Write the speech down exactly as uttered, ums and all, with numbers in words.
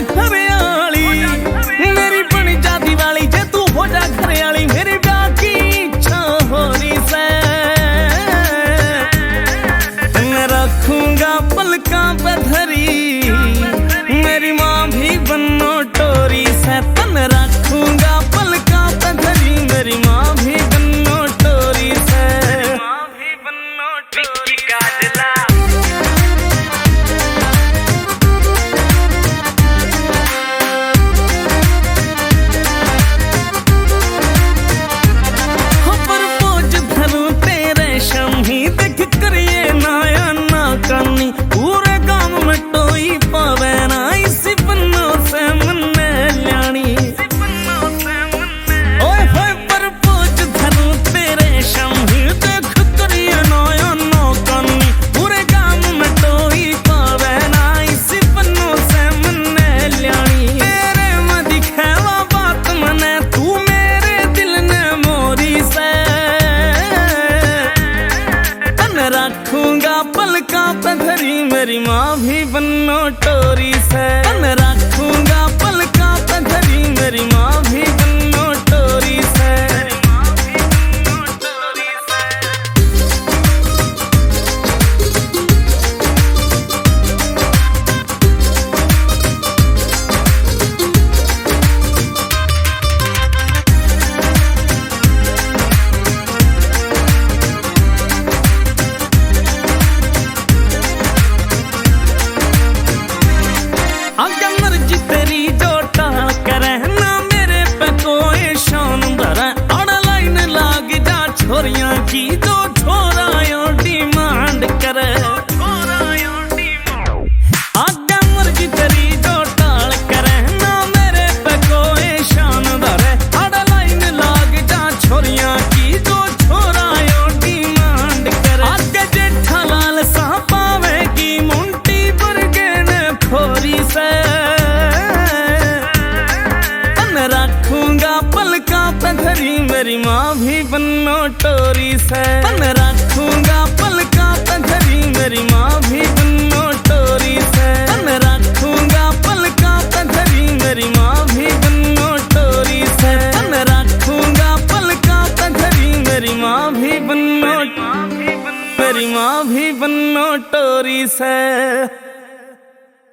घरयाली मेरी बन जा दिवाली जे तू हो जा घरयाली मेरे ब्याह की इच्छा हो रही से मैं रखूंगा पलकां पे धरी मेरी माँ भी बनो टोरी से तन रखूंगा पलकां पे धरी मेरी माँ भी बनो टोरी से माँ भी बनो टोरी काजला पूरे गांव में टोई पावे ना इसी पन्नों से मन्ने ल्याणी ओए होए पर पोज धरूं तेरे शम्ही देख करिए नया नौकनी पूरे गांव में टोई पावे ना इसी पन्नों से मन्ने ल्याणी तेरे में दिखेवा बात मने तू मेरे दिल ने मोरी से तन रखूंगा पलकां पे धरी मेरी माँ भी बनो टोरी से तन रखूंगा पलकां पे धरी मेरी माँ भी बनो टोरी से आगे मर्जी तेरी जो टाल करे ना मेरे पे कोई शान धरे आड़ा लाइन लाग जा छोरियां की जो छोरायो डिमांड करे आगे मर्जी तेरी जो टाल करे ना मेरे पे कोई शान धरे आड़ा लाइन लाग जा छोरियां की जो छोरायो डिमांड करे आगे जेठालाल सा पावेगी मुंटी बरगे ने खोरी से तन रखूंगा पलकां पे धरी मेरी माँ भी बनो टोरी से तन रखूंगा पलकां पे धरी मेरी माँ